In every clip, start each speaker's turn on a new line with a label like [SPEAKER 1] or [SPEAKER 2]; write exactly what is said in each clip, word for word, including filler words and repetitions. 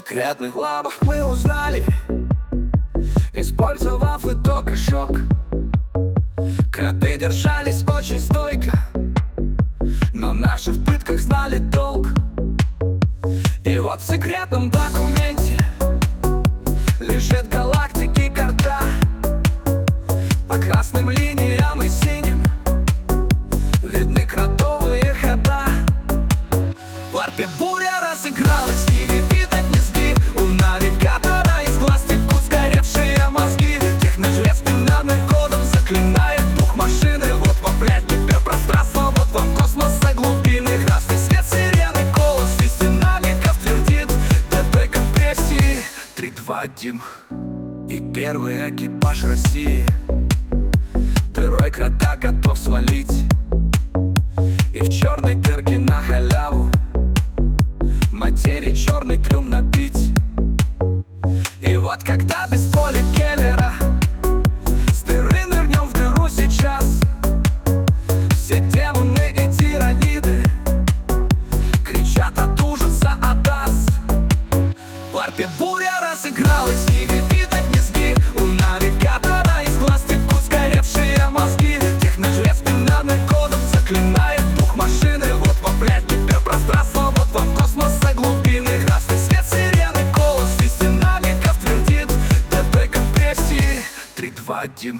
[SPEAKER 1] секретных лабах мы узнали, использовав итог и шок. Кроты держались очень стойко, но наши в пытках знали толк. И вот в секретном документе лежит галактики карта. По красным линиям и синим видны кротовые хода. В варпе буря разыгралась, и не видать низги. У навигатора из глаз текут сгоревшие мозги. Техножрец бинарным кодом заклинает дух машины. Вот вам, блядь, гиперпространство, вот вам космоса глубины. Красный свет, сирены, голос из динамиков твердит: ДП компрессии три, два, один. И первый экипаж России дырой крота готов свалить, и в черной дырке на халяву материи черный трюм набить. И вот когда без поля Келлера с дыры нырнем в дыру сейчас, все демоны и тираниды кричат от ужаса Адас. В варпе буря разыгралась, и не видать низги. У навигатора из глаз текут сгоревшие мозги. Техножрец бинарным кодом заклинает дух машины. Вот вам, блядь, гиперпространство, вот вам космоса глубины. Красный свет, сирены, голос из динамиков твердит: ДП компрессии три, два, один.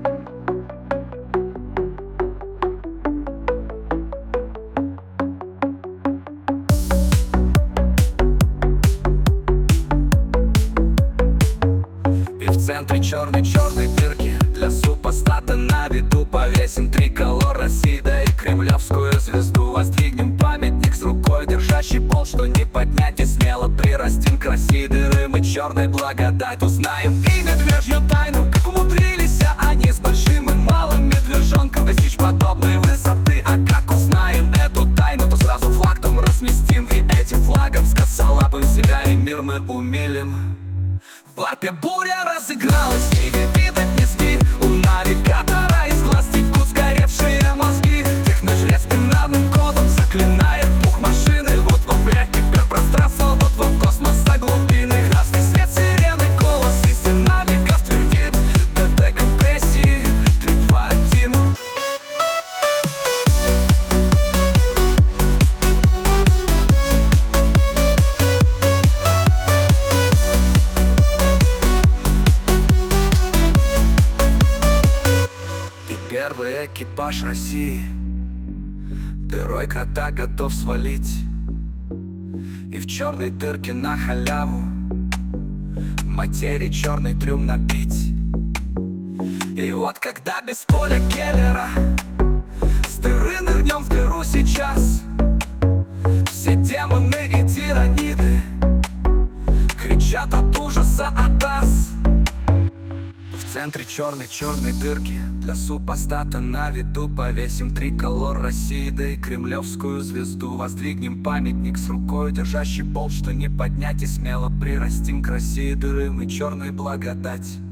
[SPEAKER 1] В центре черной-черной дырки для супостата на виду повесим триколор России, да и кремлевскую звезду. Воздвигнем памятник с рукой, держащий пол, что не поднять, и смело прирастим к России дыры мы черной благодать. Узнаем и медвежью тайну, как умудрились они с большим и малым медвежонком достичь подобной высоты. А как узнаем эту тайну, то сразу флаг там разместим, и этим флагом с косолапым себя и мир мы умилим. В варпе буря разыгралась, и не видать низги. У навигатора из глаз текут сгоревшие мозги. Техножрец бинарным кодом заклинает дух машины. Вот вам, блядь, гиперпространство, вот вам космоса глубины. Красный свет, сирены, голос из динамиков твердит: ДП компрессии три, два, один. Первый экипаж России дырой крота готов свалить, и в черной дырке на халяву материи черный трюм набить. И вот когда без поля Келлера с дыры нырнем в дыру сейчас, все демоны и тираниды кричат от ужаса Адас. В центре черной-черной дырки для супостата на виду повесим триколор России, да и кремлевскую звезду. Воздвигнем памятник с рукой, держащий пол, что не поднять, и смело прирастим к России дыры мы черной благодать.